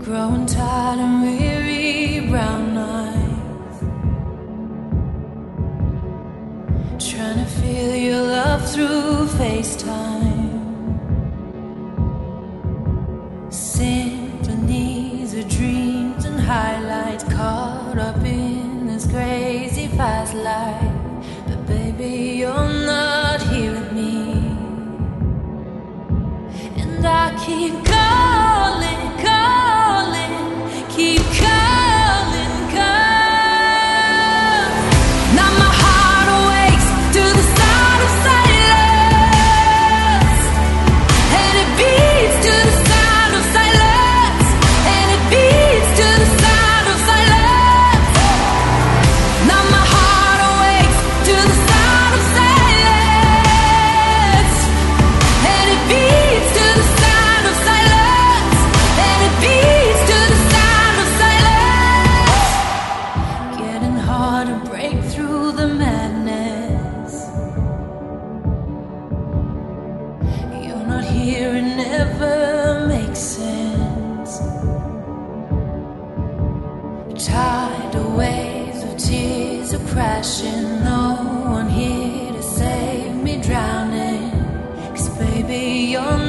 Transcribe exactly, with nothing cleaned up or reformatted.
growing tired and weary, brown eyes, trying to feel your love through FaceTime. Symphonies of dreams and highlights, caught up in this crazy fast life. But baby, you're not here with me, and I keep calling, calling, keep calling, 'cause now my heart awakes to the sound of silence, and it beats to the sound of silence, and it beats to the sound of silence. Now my heart awakes to the sound of silence, and it beats to the sound of silence, and it beats to the sound of silence. Getting hard to break through the madness. You're not here, it never makes sense. Tidal waves of tears are crashing, no one here to save me drowning. 'Cause baby, you're